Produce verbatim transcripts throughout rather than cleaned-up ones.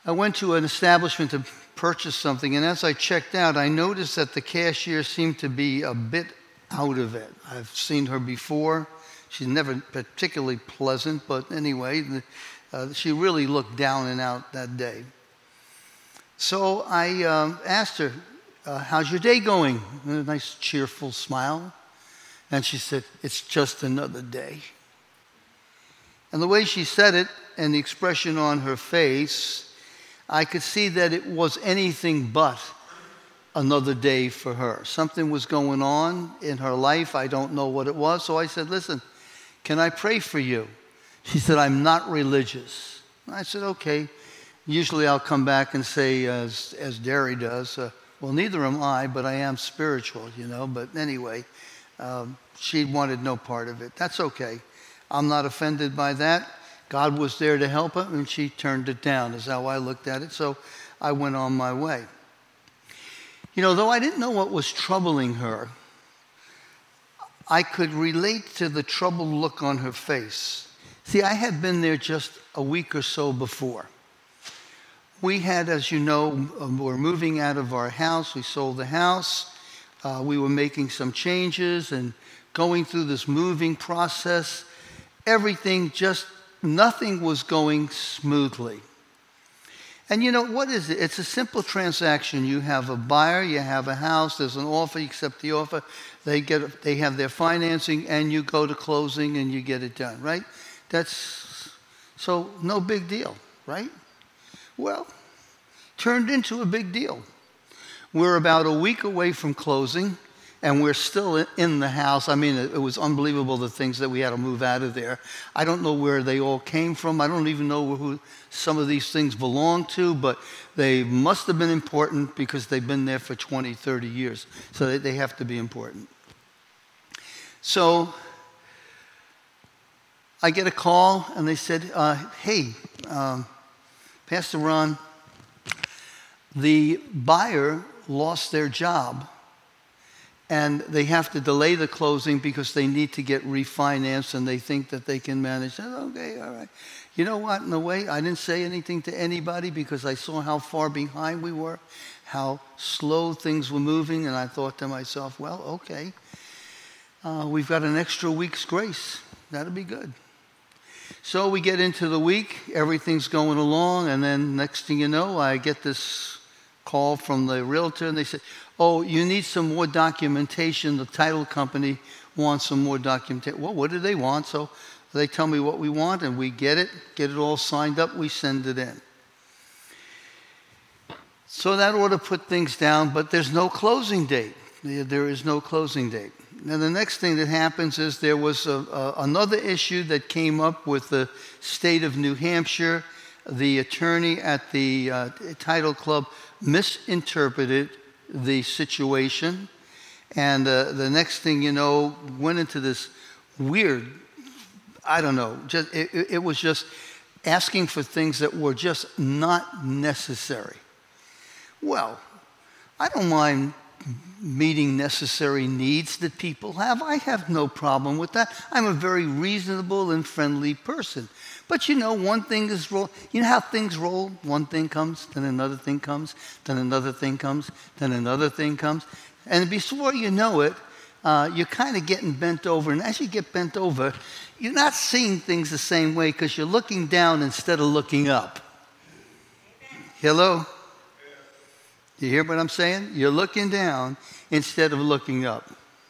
I went to an establishment to purchase something, and as I checked out, I noticed that the cashier seemed to be a bit out of it. I've seen her before. She's never particularly pleasant, but anyway, uh, she really looked down and out that day. So I um, asked her, uh, how's your day going? And a nice cheerful smile. And she said, it's just another day. And the way she said it and the expression on her face, I could see that it was anything but another day for her. Something was going on in her life. I don't know what it was. So I said, listen, can I pray for you? She said, I'm not religious. I said, okay. Usually I'll come back and say, as, as Derry does, uh, well, neither am I, but I am spiritual, you know. But anyway, um, she wanted no part of it. That's okay. I'm not offended by that. God was there to help her, and she turned it down, is how I looked at it. So I went on my way. You know, though I didn't know what was troubling her, I could relate to the troubled look on her face. See, I had been there just a week or so before. We had, as you know, we're moving out of our house. We sold the house. Uh, we were making some changes and going through this moving process. Everything just, nothing was going smoothly. And you know, what is it? It's a simple transaction. You have a buyer, you have a house, there's an offer, you accept the offer, they get, they have their financing, and you go to closing and you get it done, right? That's, so no big deal, right? Well, turned into a big deal. We're about a week away from closing, and we're still in the house. I mean, it was unbelievable, the things that we had to move out of there. I don't know where they all came from. I don't even know who some of these things belong to, but they must have been important because they've been there for twenty, thirty years. So they, they have to be important. So I get a call, and they said, uh, hey, um, Pastor Ron, the buyer lost their job, and they have to delay the closing because they need to get refinanced, and they think that they can manage. I said, okay, all right. You know what? In a way, I didn't say anything to anybody because I saw how far behind we were, how slow things were moving, and I thought to myself, well, okay, uh, we've got an extra week's grace. That'll be good. So we get into the week, everything's going along, and then next thing you know, I get this call from the realtor, and they said, oh, you need some more documentation. The title company wants some more documentation. Well, what do they want? So they tell me what we want, and we get it, get it all signed up, we send it in. So that ought to put things down, but there's no closing date. There is no closing date. Now, the next thing that happens is there was a, a, another issue that came up with the state of New Hampshire. The attorney at the uh, title club misinterpreted the situation. And uh, the next thing you know, went into this weird, I don't know, just it, it was just asking for things that were just not necessary. Well, I don't mind meeting necessary needs that people have. I have no problem with that. I'm a very reasonable and friendly person. But you know, one thing is roll. You know how things roll? One thing comes, then another thing comes, then another thing comes, then another thing comes. And before you know it, uh, you're kind of getting bent over. And as you get bent over, you're not seeing things the same way because you're looking down instead of looking up. Hello? You hear what I'm saying? You're looking down instead of looking up.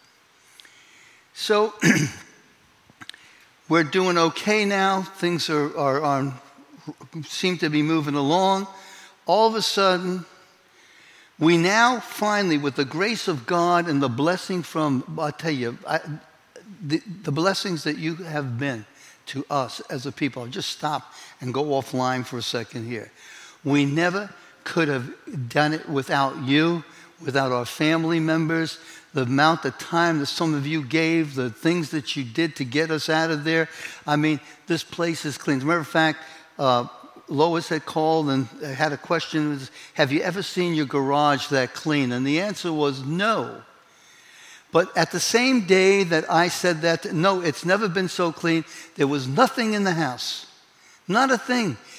So we're doing okay now. Things are, are on, seem to be moving along. All of a sudden, we now finally, with the grace of God and the blessing from, I'll tell you, I, the, the blessings that you have been to us as a people. I'll just stop and go offline for a second here. We never could have done it without you, without our family members, the amount of time that some of you gave, the things that you did to get us out of there. I mean, this place is clean. As a matter of fact, uh, Lois had called and had a question, was, have you ever seen your garage that clean? And the answer was no. But at the same day that I said that, no, it's never been so clean, there was nothing in the house. Not a thing.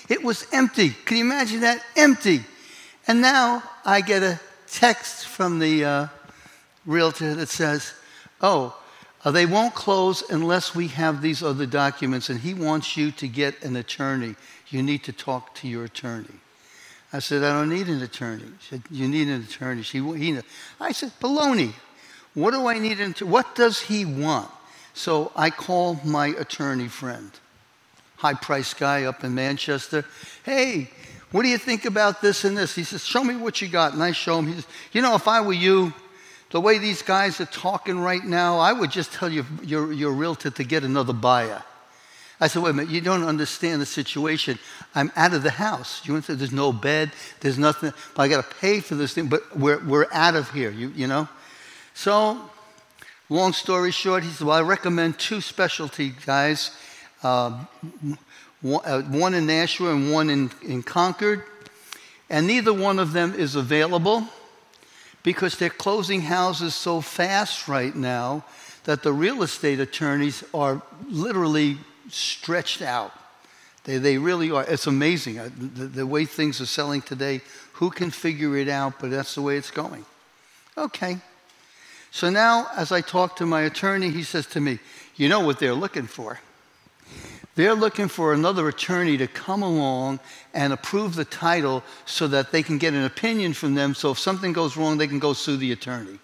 It was empty. Can you imagine that? Empty. And now I get a text from the uh, realtor that says, oh, uh, they won't close unless we have these other documents, and he wants you to get an attorney. You need to talk to your attorney. I said, I don't need an attorney. She said, you need an attorney. She, he, I said, baloney. What do I need an attorney? What does he want? So I call my attorney friend, high-priced guy up in Manchester. Hey, what do you think about this and this? He says, show me what you got. And I show him. He says, you know, if I were you, the way these guys are talking right now, I would just tell you, your, your realtor to get another buyer. I said, wait a minute, you don't understand the situation. I'm out of the house. You understand? There's no bed. There's nothing. I got to pay for this thing, but we're, we're out of here, you, you know? So, long story short, he said, well, I recommend two specialty guys, uh, one, uh, one in Nashua and one in, in Concord, and neither one of them is available because they're closing houses so fast right now that the real estate attorneys are literally stretched out. They they really are. It's amazing. The, the way things are selling today, who can figure it out? But that's the way it's going. Okay. So now, as I talk to my attorney, he says to me, you know what they're looking for? They're looking for another attorney to come along and approve the title so that they can get an opinion from them. So if something goes wrong, they can go sue the attorney.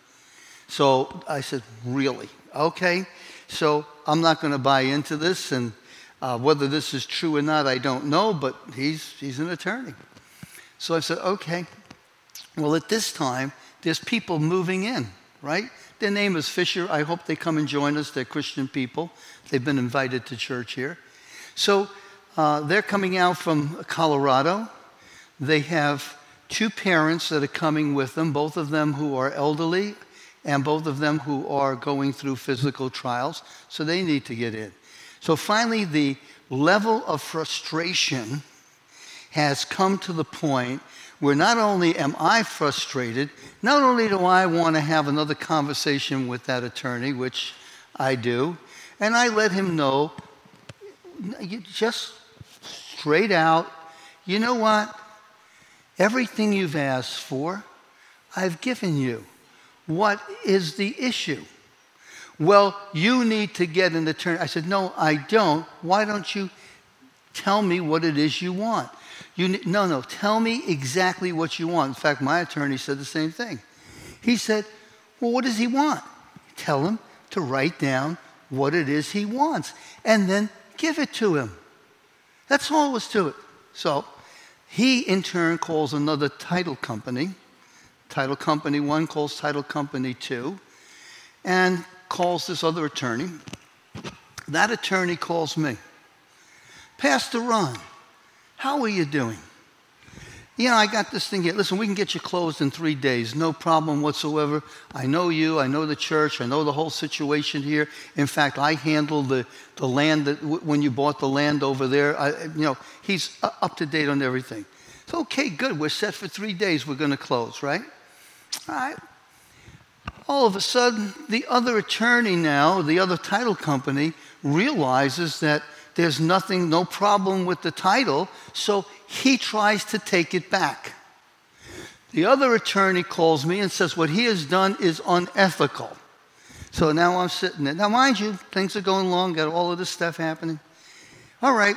So I said, really? Okay. So I'm not going to buy into this, and uh, whether this is true or not, I don't know, but he's he's an attorney. So I said, okay. Well, at this time, there's people moving in, right? Their name is Fisher. I hope they come and join us. They're Christian people. They've been invited to church here. So uh, they're coming out from Colorado. They have two parents that are coming with them, both of them who are elderly, and both of them who are going through physical trials, so they need to get in. So finally, the level of frustration has come to the point where not only am I frustrated, not only do I want to have another conversation with that attorney, which I do, and I let him know, just straight out, you know what? Everything you've asked for, I've given you. What is the issue? Well, you need to get an attorney. I said, no, I don't. Why don't you tell me what it is you want? You ne- no, no, tell me exactly what you want. In fact, my attorney said the same thing. He said, well, what does he want? Tell him to write down what it is he wants and then give it to him. That's all there was to it. So he, in turn, calls another title company. Title company one calls title company two and calls this other attorney. That attorney calls me. Pastor Ron, how are you doing? You know, I got this thing here. Listen, we can get you closed in three days. No problem whatsoever. I know you. I know the church. I know the whole situation here. In fact, I handled the, the land that w- when you bought the land over there. I, you know, he's up to date on everything. So, okay, good. We're set for three days. We're going to close, right? All right. All of a sudden, the other attorney now, the other title company, realizes that there's nothing, no problem with the title, so he tries to take it back. The other attorney calls me and says what he has done is unethical. So now I'm sitting there. Now, mind you, things are going along, got all of this stuff happening. All right.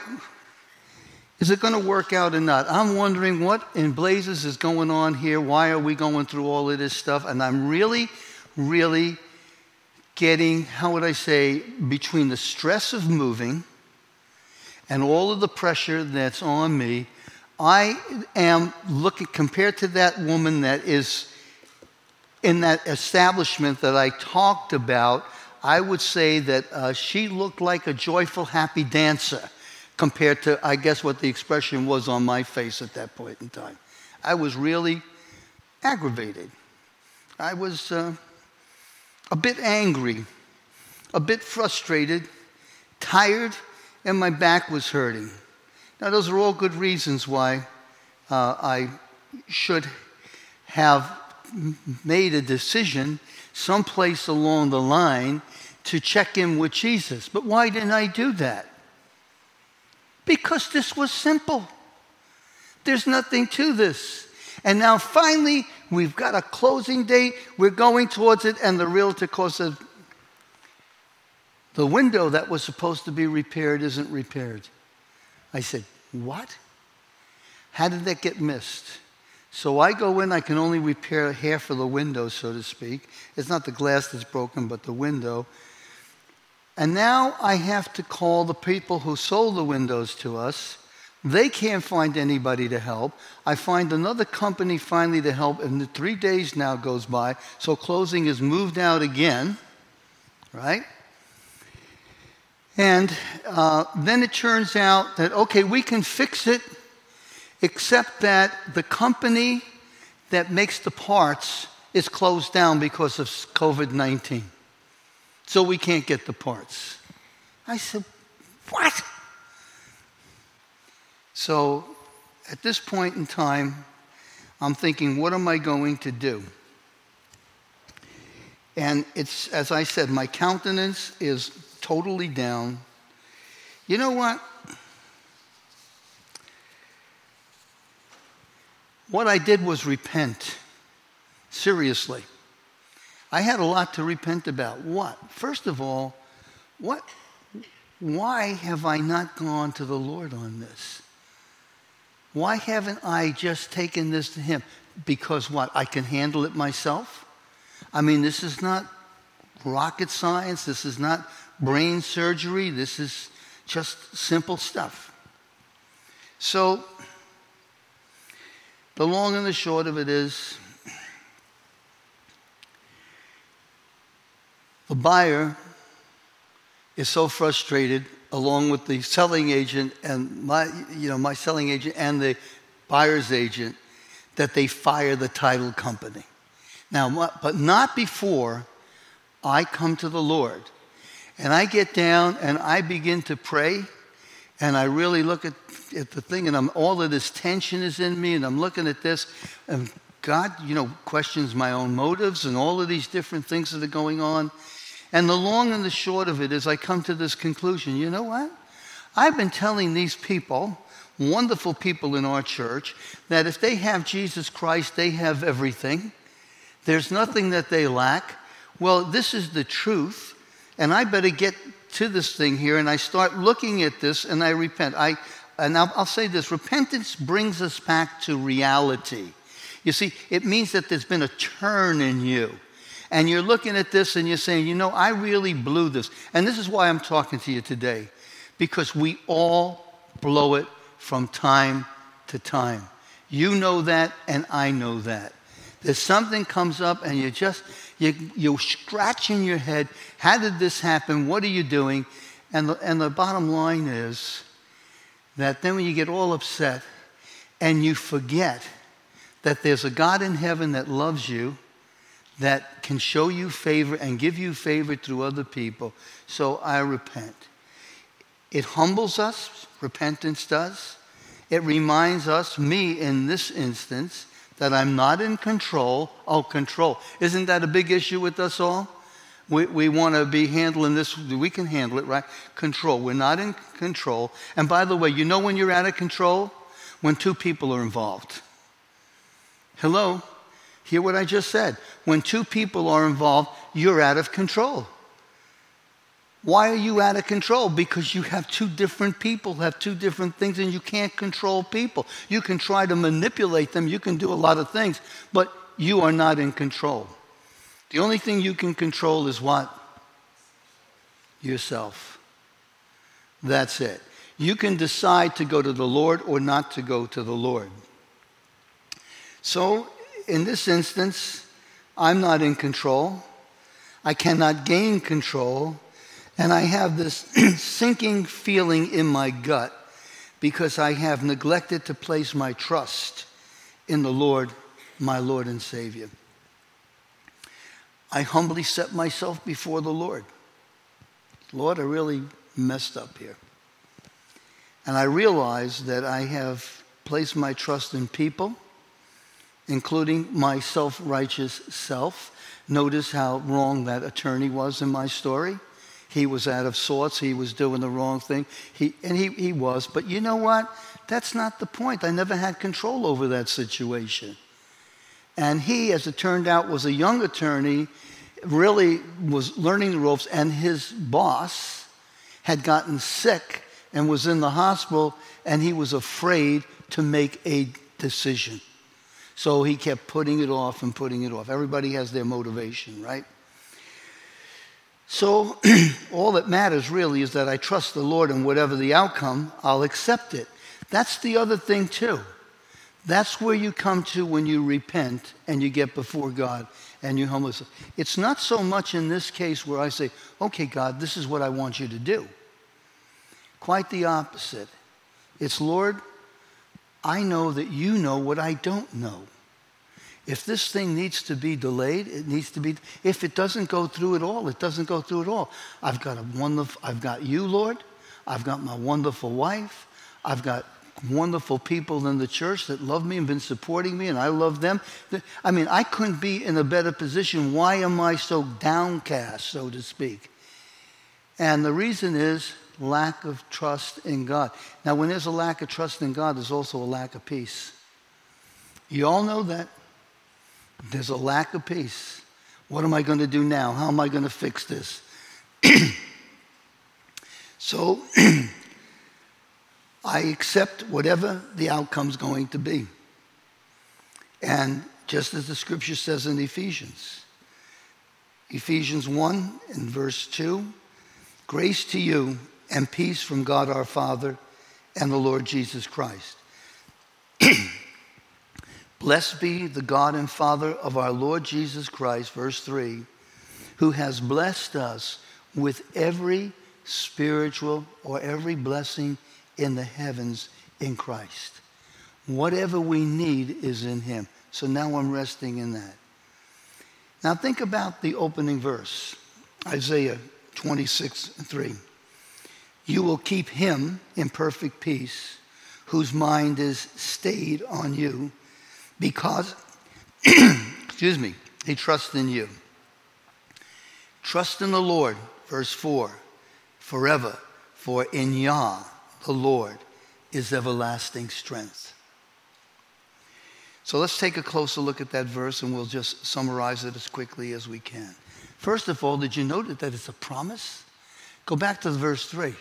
Is it going to work out or not? I'm wondering what in blazes is going on here. Why are we going through all of this stuff? And I'm really, really getting, how would I say, between the stress of moving and all of the pressure that's on me, I am looking, compared to that woman that is in that establishment that I talked about, I would say that uh, she looked like a joyful, happy dancer compared to, I guess, what the expression was on my face at that point in time. I was really aggravated. I was uh, a bit angry, a bit frustrated, tired, and my back was hurting. Now, those are all good reasons why uh, I should have made a decision someplace along the line to check in with Jesus. But why didn't I do that? Because this was simple. There's nothing to this. And now finally, we've got a closing date. We're going towards it, and the realtor calls it, the window that was supposed to be repaired isn't repaired. I said, what? How did that get missed? So I go in, I can only repair half of the window, so to speak. It's not the glass that's broken, but the window. And now I have to call the people who sold the windows to us. They can't find anybody to help. I find another company finally to help, and the three days now goes by, so closing is moved out again, right? And uh, then it turns out that, okay, we can fix it, except that the company that makes the parts is closed down because of covid nineteen. So we can't get the parts. I said, what? So at this point in time, I'm thinking, what am I going to do? And it's, as I said, my countenance is totally down. You know what? What I did was repent. Seriously. I had a lot to repent about. What? First of all, what? Why have I not gone to the Lord on this? Why haven't I just taken this to Him? Because what? I can handle it myself? I mean, this is not rocket science. This is not brain surgery. This is just simple stuff. So, the long and the short of it is, the buyer is so frustrated, along with the selling agent and my, you know, my selling agent and the buyer's agent, that they fire the title company. Now, but not before I come to the Lord. And I get down and I begin to pray, and I really look at, at the thing, and I'm, all of this tension is in me, and I'm looking at this, and God, you know, questions my own motives and all of these different things that are going on. And the long and the short of it is I come to this conclusion. You know what? I've been telling these people, wonderful people in our church, that if they have Jesus Christ, they have everything. There's nothing that they lack. Well, this is the truth, and I better get to this thing here, and I start looking at this, and I repent. I, and I'll, I'll say this, repentance brings us back to reality. You see, it means that there's been a turn in you. And you're looking at this and you're saying, you know, I really blew this. And this is why I'm talking to you today. Because we all blow it from time to time. You know that, and I know that. There's something comes up and you just, you, you're scratching your head. How did this happen? What are you doing? And the, and the bottom line is that then when you get all upset and you forget that there's a God in heaven that loves you, that can show you favor and give you favor through other people. So I repent. It humbles us, repentance does. It reminds us, me in this instance, that I'm not in control. Oh, control. Isn't that a big issue with us all? We, we want to be handling this. We can handle it, right? Control. We're not in control. And by the way, you know when you're out of control? When two people are involved. Hello? Hear what I just said. When two people are involved, you're out of control. Why are you out of control? Because you have two different people, have two different things, and you can't control people. You can try to manipulate them. You can do a lot of things, but you are not in control. The only thing you can control is what? Yourself. That's it. You can decide to go to the Lord or not to go to the Lord. So, in this instance, I'm not in control. I cannot gain control. And I have this sinking feeling in my gut because I have neglected to place my trust in the Lord, my Lord and Savior. I humbly set myself before the Lord. Lord, I really messed up here. And I realize that I have placed my trust in people, including my self-righteous self. Notice how wrong that attorney was in my story. he was out of sorts. He was doing the wrong thing. He, and he, he was. But you know what? That's not the point. I never had control over that situation. And he, as it turned out, was a young attorney, really was learning the ropes, and his boss had gotten sick and was in the hospital, and he was afraid to make a decision. So he kept putting it off and putting it off. Everybody has their motivation, right? So all that matters really is that I trust the Lord, and whatever the outcome, I'll accept it. That's the other thing too. That's where you come to when you repent and you get before God and you humble yourself. It's not so much in this case where I say, okay, God, this is what I want you to do. Quite the opposite. It's, Lord, I know that you know what I don't know. If this thing needs to be delayed, it needs to be. If it doesn't go through at all, it doesn't go through at all. I've got a wonderful, I've got you, Lord. I've got my wonderful wife. I've got wonderful people in the church that love me and been supporting me, and I love them. I mean, I couldn't be in a better position. Why am I so downcast, so to speak? And the reason is lack of trust in God. Now, when there's a lack of trust in God, there's also a lack of peace. You all know that. There's a lack of peace. What am I going to do now? How am I going to fix this? So I accept whatever the outcome's going to be. And just as the scripture says in Ephesians, Ephesians one and verse two, grace to you and peace from God our Father and the Lord Jesus Christ. Blessed be the God and Father of our Lord Jesus Christ, verse three, who has blessed us with every spiritual or every blessing in the heavens in Christ. Whatever we need is in him. So now I'm resting in that. Now think about the opening verse, Isaiah twenty-six and three. You will keep him in perfect peace, whose mind is stayed on you, because, excuse me, he trusts in you. Trust in the Lord, verse four, forever, for in Yah, the Lord, is everlasting strength. So let's take a closer look at that verse, and we'll just summarize it as quickly as we can. First of all, did you note that it's a promise? Go back to verse three.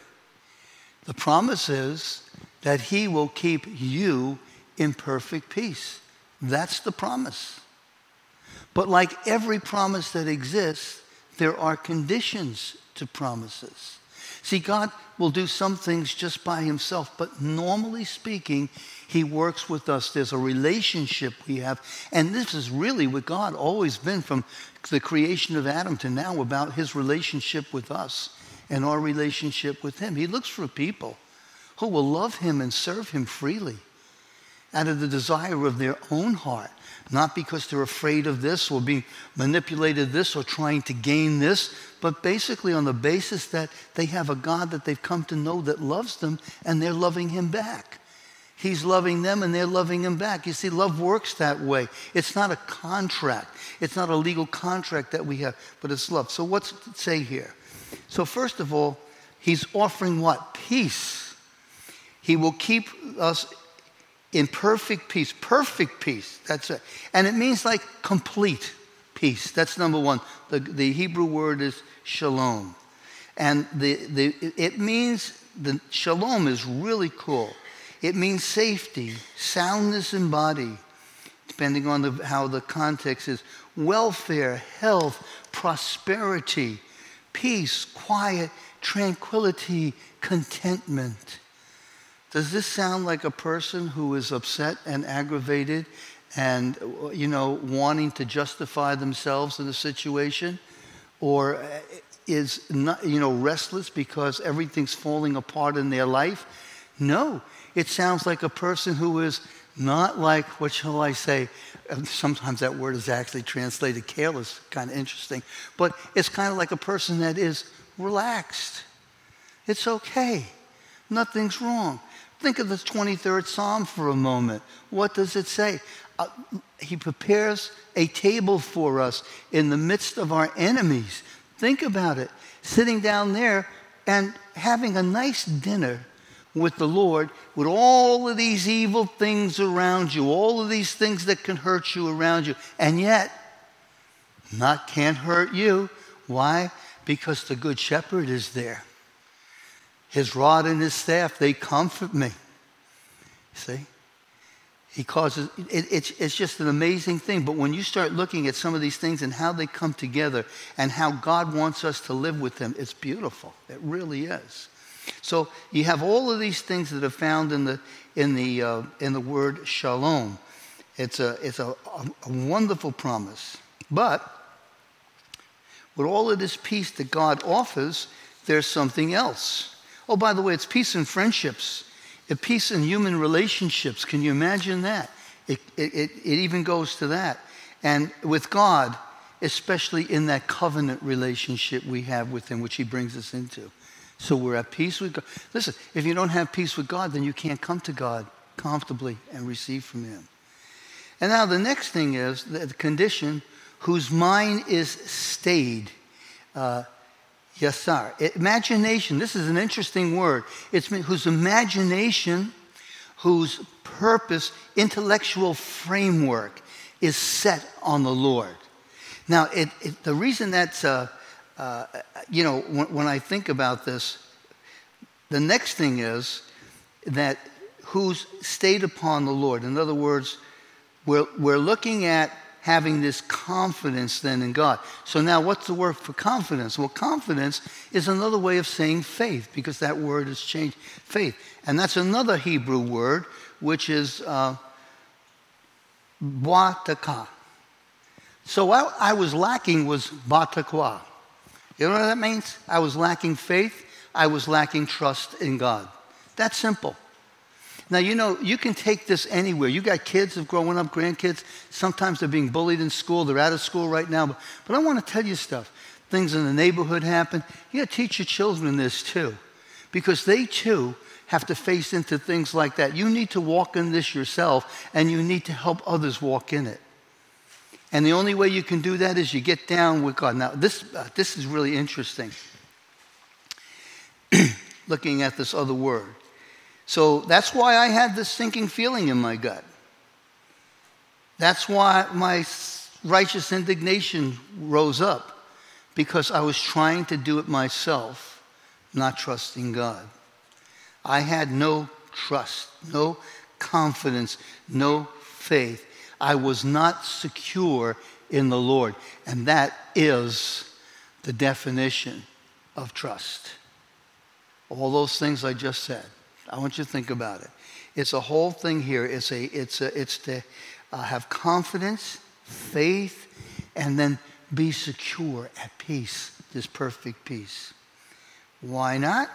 The promise is that he will keep you in perfect peace. That's the promise. But like every promise that exists, there are conditions to promises. See, God will do some things just by himself, but normally speaking, he works with us. There's a relationship we have. And this is really what God always been from the creation of Adam to now, about his relationship with us and our relationship with him. He looks for people who will love him and serve him freely out of the desire of their own heart, not because they're afraid of this or being manipulated this or trying to gain this, but basically on the basis that they have a God that they've come to know that loves them, and they're loving him back. He's loving them and they're loving him back. You see, love works that way. It's not a contract. It's not a legal contract that we have, but it's love. So what's it say here? So first of all, he's offering what? Peace. He will keep us in perfect peace. Perfect peace. That's it. And it means like complete peace. That's number one. The, the Hebrew word is shalom. And the, the, it means, the shalom is really cool. It means safety, soundness in body, depending on the, how the context is, welfare, health, prosperity, peace, quiet, tranquility, contentment. Does this sound like a person who is upset and aggravated and, you know, wanting to justify themselves in a situation? Or is, not, you know, restless because everything's falling apart in their life? No. It sounds like a person who is not like, what shall I say, sometimes that word is actually translated careless, kind of interesting, but it's kind of like a person that is relaxed. It's okay. Nothing's wrong. Think of the twenty-third Psalm for a moment. What does it say? Uh, he prepares a table for us in the midst of our enemies. Think about it. Sitting down there and having a nice dinner with the Lord, with all of these evil things around you, all of these things that can hurt you around you, and yet not can't hurt you. Why? Because the Good Shepherd is there. His rod and his staff, they comfort me. See? He causes, it, it's, it's just an amazing thing. But when you start looking at some of these things and how they come together and how God wants us to live with them, it's beautiful. It really is. So you have all of these things that are found in the in the uh, in the word shalom. It's a it's a, a, a wonderful promise. But with all of this peace that God offers, there's something else. Oh, by the way, it's peace in friendships. It's peace in human relationships. Can you imagine that? It, it, it, it even goes to that. And with God, especially in that covenant relationship we have with him, which he brings us into. So we're at peace with God. Listen, if you don't have peace with God, then you can't come to God comfortably and receive from him. And now the next thing is the condition, whose mind is stayed. Uh, Yasar. Imagination, this is an interesting word. It's whose imagination, whose purpose, intellectual framework is set on the Lord. Now, it, it, the reason that's, uh, uh, you know, when, when I think about this, the next thing is that who's stayed upon the Lord. In other words, we're, we're looking at having this confidence then in God. So now what's the word for confidence? Well, confidence is another way of saying faith, because that word has changed, faith. And that's another Hebrew word, which is uh, bataka. So I, I was lacking was batakwa. You know what that means? I was lacking faith. I was lacking trust in God. That's simple. Now, you know, you can take this anywhere. You got kids of growing up, grandkids. Sometimes they're being bullied in school. They're out of school right now. But, but I want to tell you stuff. Things in the neighborhood happen. You got to teach your children this too, because they too have to face into things like that. You need to walk in this yourself, and you need to help others walk in it. And the only way you can do that is you get down with God. Now, this, uh, this is really interesting, looking at this other word. So that's why I had this sinking feeling in my gut. That's why my righteous indignation rose up, because I was trying to do it myself, not trusting God. I had no trust, no confidence, no faith. I was not secure in the Lord. And that is the definition of trust. All those things I just said. I want you to think about it. It's a whole thing here. It's a, it's a, it's to uh, have confidence, faith, and then be secure at peace, this perfect peace. Why not?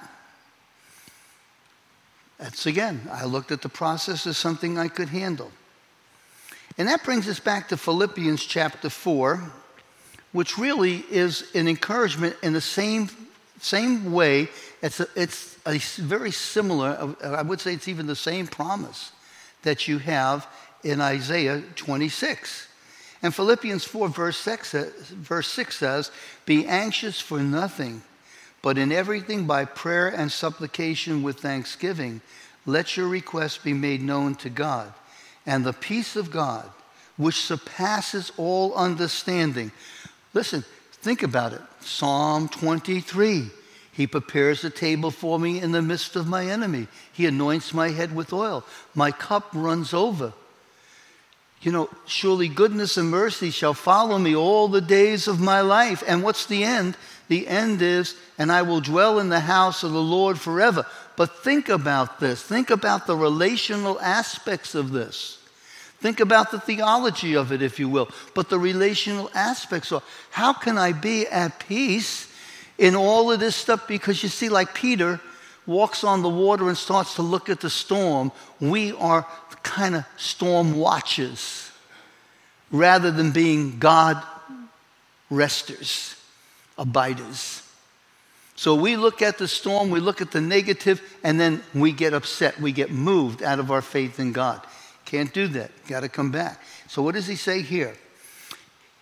That's again, I looked at the process as something I could handle. And that brings us back to Philippians chapter four, which really is an encouragement in the same same way. It's a, it's a very similar, I would say it's even the same promise that you have in Isaiah twenty-six. And Philippians four verse six, verse six says, "Be anxious for nothing, but in everything by prayer and supplication with thanksgiving, let your requests be made known to God. And the peace of God, which surpasses all understanding." Listen, think about it. Psalm twenty-three. "He prepares a table for me in the midst of my enemy. He anoints my head with oil. My cup runs over. You know, surely goodness and mercy shall follow me all the days of my life." And what's the end? The end is, "And I will dwell in the house of the Lord forever." But think about this. Think about the relational aspects of this. Think about the theology of it, if you will. But the relational aspects are, how can I be at peace in all of this stuff? Because you see, like Peter walks on the water and starts to look at the storm, we are kind of storm watchers rather than being God resters, abiders. So we look at the storm, we look at the negative, and then we get upset. We get moved out of our faith in God. Can't do that. Got to come back. So what does he say here?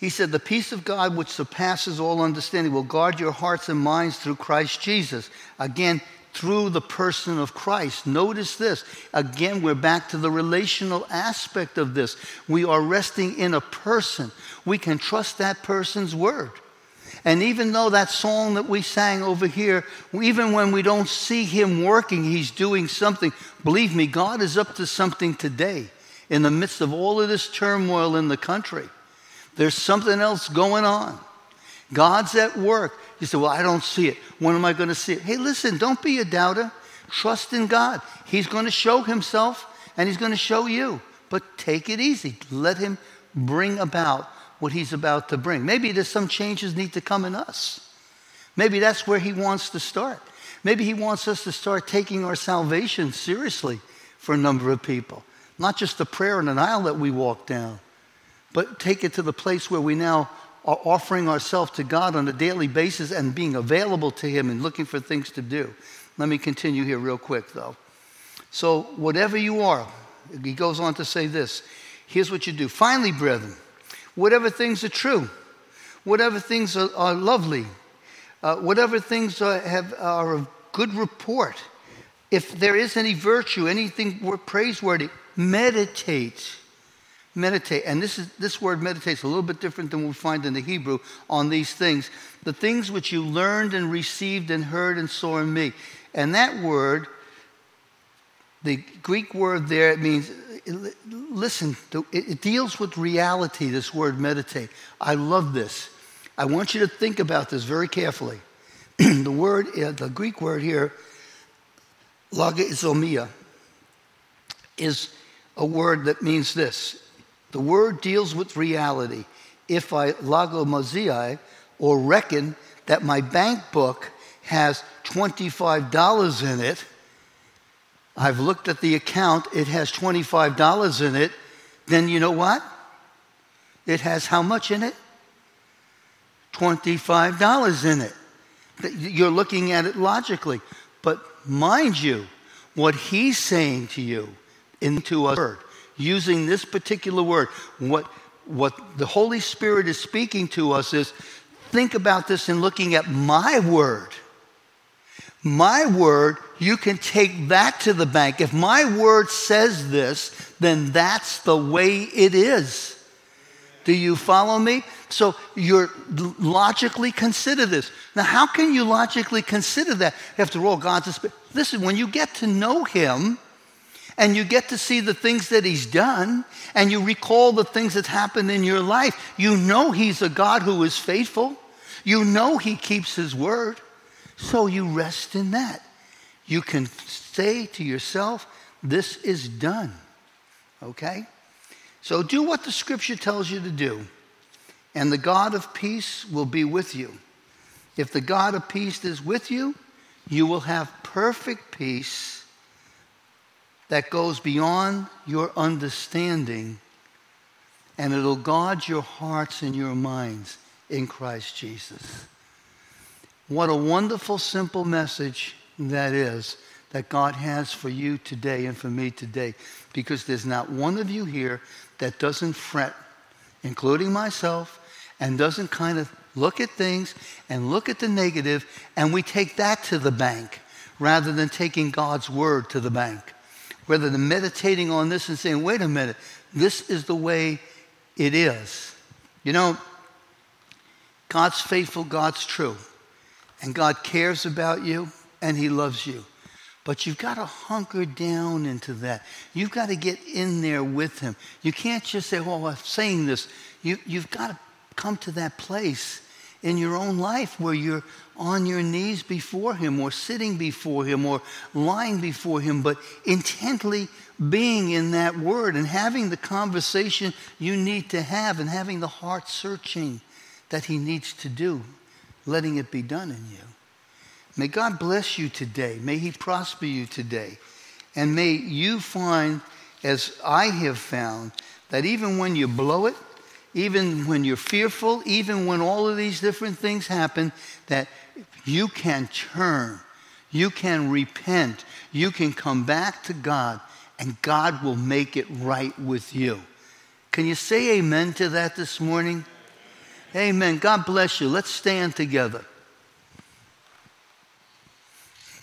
He said, the peace of God which surpasses all understanding will guard your hearts and minds through Christ Jesus. Again, through the person of Christ. Notice this. Again, we're back to the relational aspect of this. We are resting in a person. We can trust that person's word. And even though that song that we sang over here, even when we don't see him working, he's doing something. Believe me, God is up to something today in the midst of all of this turmoil in the country. There's something else going on. God's at work. You say, well, I don't see it. When am I going to see it? Hey, listen, don't be a doubter. Trust in God. He's going to show himself, and he's going to show you. But take it easy. Let him bring about what he's about to bring. Maybe there's some changes need to come in us. Maybe that's where he wants to start. Maybe he wants us to start taking our salvation seriously for a number of people. Not just the prayer in an aisle that we walk down, but take it to the place where we now are offering ourselves to God on a daily basis and being available to him and looking for things to do. Let me continue here real quick, though. So whatever you are, he goes on to say this. Here's what you do. Finally, brethren, whatever things are true, whatever things are, are lovely, uh, whatever things are, have, are of good report, if there is any virtue, anything praiseworthy, meditate. Meditate, and this is this word meditate is a little bit different than we find in the Hebrew on these things. The things which you learned and received and heard and saw in me. And that word, the Greek word there, it means, listen, it deals with reality, this word meditate. I love this. I want you to think about this very carefully. The word, the Greek word here, logizomia, is a word that means this. The word deals with reality. If I logomazii, or reckon that my bank book has twenty-five dollars in it, I've looked at the account, it has twenty-five dollars in it, then you know what? It has how much in it? twenty-five dollars in it. You're looking at it logically. But mind you, what he's saying to you into a word, using this particular word, what, what the Holy Spirit is speaking to us is, think about this in looking at my word. My word, you can take that to the bank. If my word says this, then that's the way it is. Do you follow me? So you're logically consider this. Now, how can you logically consider that? After all, God's a spirit. Listen, when you get to know him, and you get to see the things that he's done, and you recall the things that happened in your life, you know he's a God who is faithful. You know he keeps his word. So you rest in that. You can say to yourself, this is done. Okay? So do what the scripture tells you to do, and the God of peace will be with you. If the God of peace is with you, you will have perfect peace that goes beyond your understanding, and it'll guard your hearts and your minds in Christ Jesus. What a wonderful, simple message that is that God has for you today and for me today, because there's not one of you here that doesn't fret, including myself, and doesn't kind of look at things and look at the negative, and we take that to the bank rather than taking God's word to the bank. Rather than meditating on this and saying, wait a minute, this is the way it is. You know, God's faithful, God's true. And God cares about you, and he loves you. But you've got to hunker down into that. You've got to get in there with him. You can't just say, well, I'm saying this. You, you've got to come to that place in your own life where you're on your knees before him, or sitting before him, or lying before him, but intently being in that word and having the conversation you need to have, and having the heart searching that he needs to do, letting it be done in you. May God bless you today. May he prosper you today. And may you find, as I have found, that even when you blow it, even when you're fearful, even when all of these different things happen, that you can turn, you can repent, you can come back to God, and God will make it right with you. Can you say amen to that this morning? Amen. God bless you. Let's stand together.